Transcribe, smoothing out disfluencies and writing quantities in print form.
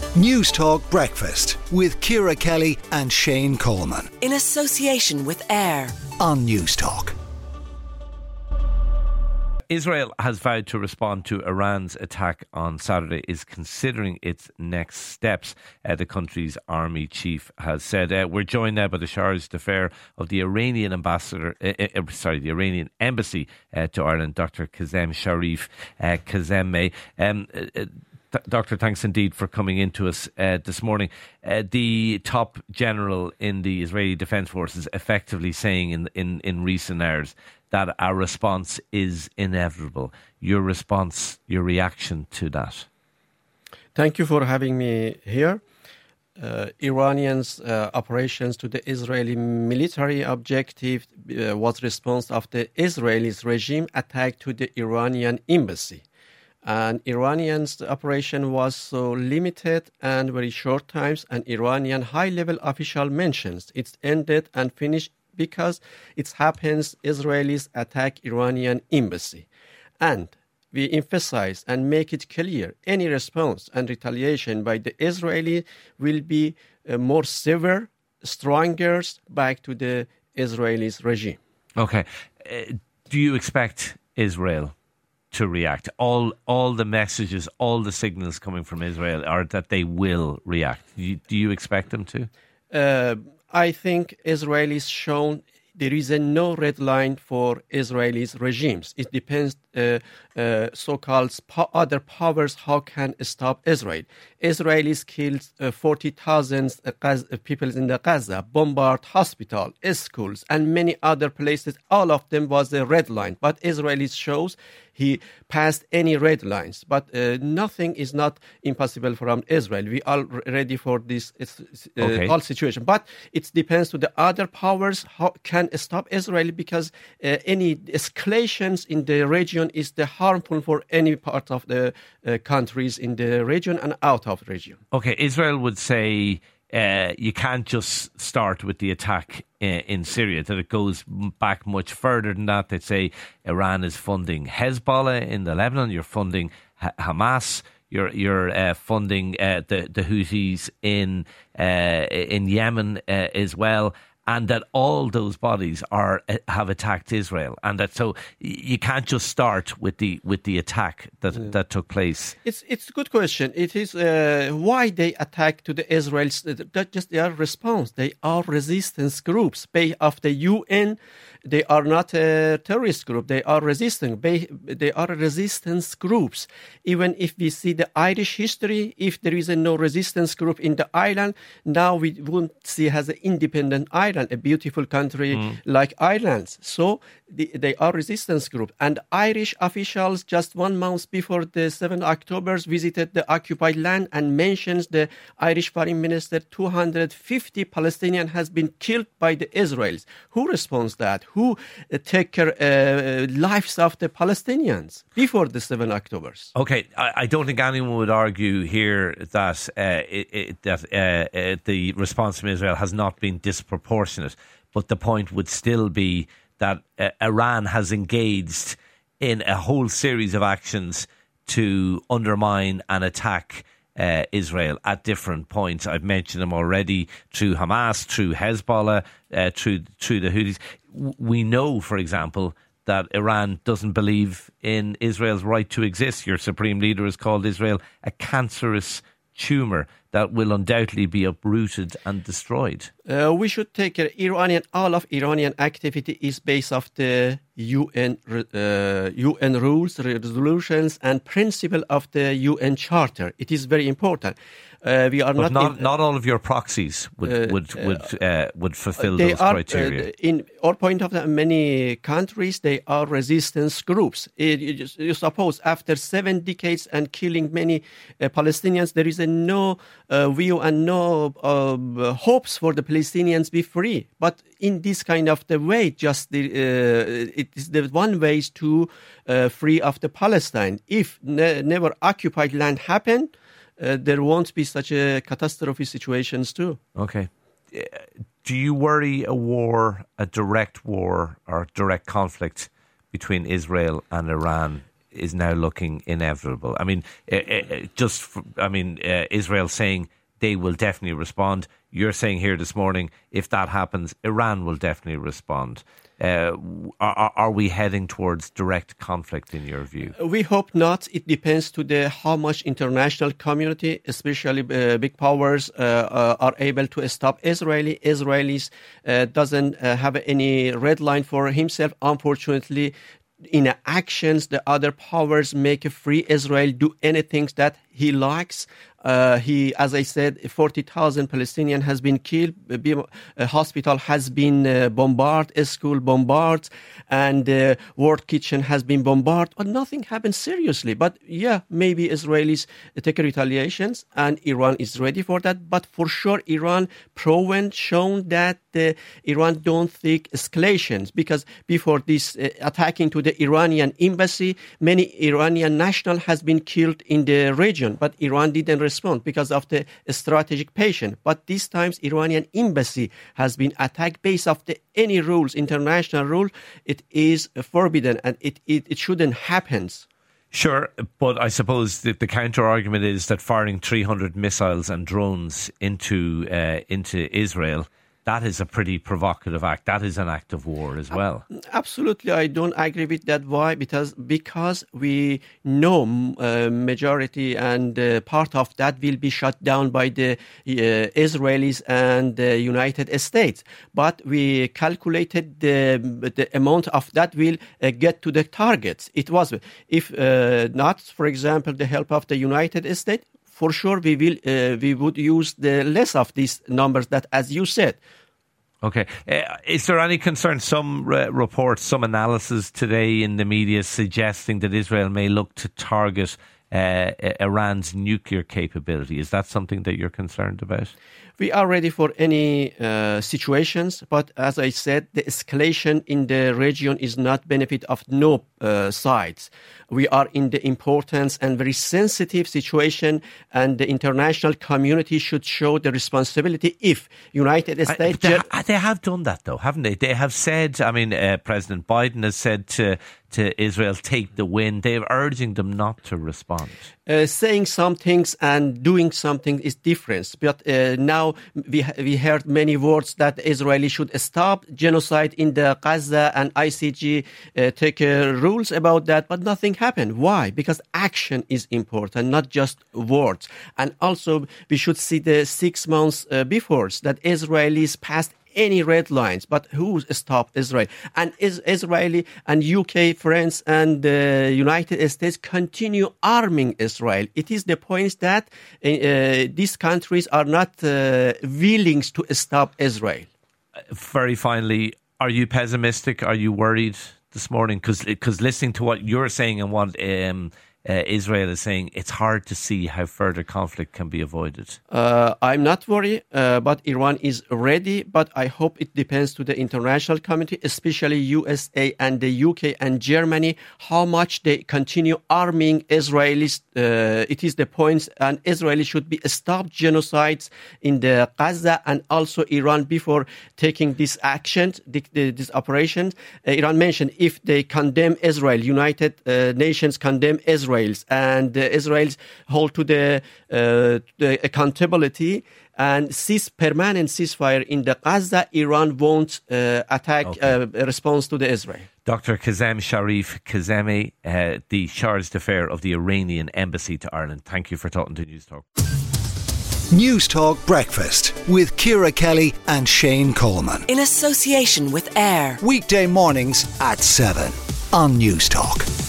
News Talk Breakfast with Ciara Kelly and Shane Coleman. In association with AIR On News Talk. Israel has vowed to respond to Iran's attack on Saturday, is considering its next steps, the country's army chief has said. We're joined now by the Charge d'Affaires of the Iranian the Iranian embassy to Ireland, Dr. Kazem Sharif Kazem. Doctor, thanks indeed for coming into us this morning. The top general in the Israeli Defence Forces effectively saying in recent hours that our response is inevitable. Your response, your reaction to that? Thank you for having me here. Iranians' operations to the Israeli military objective was response of the Israeli regime attack to the Iranian embassy. And Iranians' operation was so limited and very short times, and Iranian high-level official mentions it's ended and finished because it happens Israelis attack Iranian embassy. And we emphasize and make it clear any response and retaliation by the Israeli will be more severe, stronger back to the Israeli regime. Okay. Do you expect Israel to react? All the messages, all the signals coming from Israel are that they will react. Do you expect them to? I think Israelis shown there is no red line for Israelis regimes. It depends so-called other powers how can stop Israel. Israelis killed 40,000 people in the Gaza, bombard hospital, schools, and many other places. All of them was a red line. But Israelis shows he passed any red lines. But nothing is not impossible from Israel. We are ready for this all situation. But it depends to the other powers how can stop Israel, because any escalations in the region is the harmful for any part of the countries in the region and out of the region. Okay, Israel would say you can't just start with the attack in Syria, that it goes back much further than that. They'd say Iran is funding Hezbollah in the Lebanon, you're funding Hamas, you're funding the Houthis in Yemen as well. And that all those bodies have attacked Israel, and that so you can't just start with the attack that took place. It's a good question. It is why they attack to the Israelis. That just their response. They are resistance groups. Of the UN, they are not a terrorist group. They are resisting. They are resistance groups. Even if we see the Irish history, if there is no resistance group in the island, now we won't see as an independent island, a beautiful country like Ireland. So they are resistance group. And Irish officials just 1 month before the 7th October visited the occupied land and mentions the Irish Foreign Minister 250 Palestinians has been killed by the Israelis. Who responds that? Who take care lives of the Palestinians before the 7th October? Okay, I don't think anyone would argue here that the response from Israel has not been disproportionate, but the point would still be that Iran has engaged in a whole series of actions to undermine and attack Israel at different points. I've mentioned them already, through Hamas, through Hezbollah, through the Houthis. We know, for example, that Iran doesn't believe in Israel's right to exist. Your supreme leader has called Israel a cancerous tumour that will undoubtedly be uprooted and destroyed. We should take care. All of Iranian activity is based off the UN rules, resolutions, and principle of the UN Charter. It is very important. We are not all of your proxies would fulfill those criteria. In our point of view, many countries they are resistance groups. You suppose after 7 decades and killing many Palestinians, there is no view and no hopes for the Palestinians be free. But in this kind of the way, just it is the one way to free of the Palestine. If never occupied land happened, there won't be such a catastrophe situations too. Okay. Do you worry a direct war or direct conflict between Israel and Iran is now looking inevitable. I mean, Israel saying they will definitely respond. You're saying here this morning, if that happens, Iran will definitely respond. Are we heading towards direct conflict in your view? We hope not. It depends to how much international community, especially big powers, are able to stop Israelis doesn't have any red line for himself. Unfortunately, in actions, the other powers make free Israel do anything that he likes. As I said, 40,000 Palestinians has been killed. A hospital has been bombarded, a school bombarded, and World Kitchen has been bombarded. But nothing happened seriously. But yeah, maybe Israelis take retaliations, and Iran is ready for that. But for sure, Iran shown that Iran don't think escalations, because before this attacking to the Iranian embassy, many Iranian nationals has been killed in the region, but Iran didn't respond because of the strategic patience. But this time, Iranian embassy has been attacked based off any rules, international rule. It is forbidden, and it shouldn't happen. Sure, but I suppose the counter argument is that firing 300 missiles and drones into Israel, that is a pretty provocative act. That is an act of war as well. Absolutely, I don't agree with that. Why? Because we know majority and part of that will be shut down by the Israelis and the United States. But we calculated the amount of that will get to the targets. It was, if not, for example, the help of the United States, for sure we would use the less of these numbers that, as you said. Okay. Is there any concern? Some reports, some analysis today in the media suggesting that Israel may look to target Iran's nuclear capability. Is that something that you're concerned about? We are ready for any situations, but as I said, the escalation in the region is not benefit of no sides. We are in the important and very sensitive situation, and the international community should show the responsibility if United States... They have done that though, haven't they? They have said, President Biden has said to Israel, take the win. They're urging them not to respond. Saying some things and doing something is different. But now we heard many words that Israel should stop genocide in the Gaza, and ICJ take rules about that, but nothing happened. Why? Because action is important, not just words. And also we should see the 6 months before that Israelis passed any red lines, but who stopped Israel? And Israeli and UK, France and the United States continue arming Israel. It is the point that these countries are not willing to stop Israel. Very finally, are you pessimistic? Are you worried this morning? Because listening to what you're saying and what Israel is saying, it's hard to see how further conflict can be avoided. I'm not worried, but Iran is ready. But I hope it depends to the international community, especially USA and the UK and Germany, how much they continue arming Israelis. It is the point, and Israel should be stop genocides in the Gaza and also Iran before taking this action, this operation. Iran mentioned if they condemn Israel, United Nations condemn Israel, and Israel's hold to the accountability and permanent ceasefire in the Gaza, Iran won't response to the Israel. Dr. Kazem Sharif Kazemi, the Charge d'Affaires of the Iranian Embassy to Ireland. Thank you for talking to News Talk. News Talk Breakfast with Ciara Kelly and Shane Coleman. In association with AIR. Weekday mornings at 7 on News Talk.